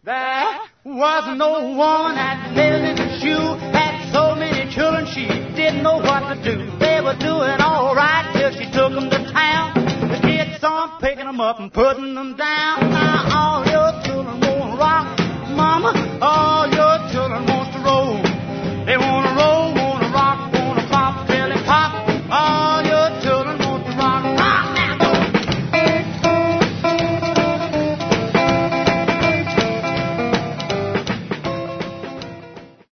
There was no woman that lived in a shoe, had so many children she didn't know what to do. They were doing all right till she took them to town. The kids on picking them up and putting them down.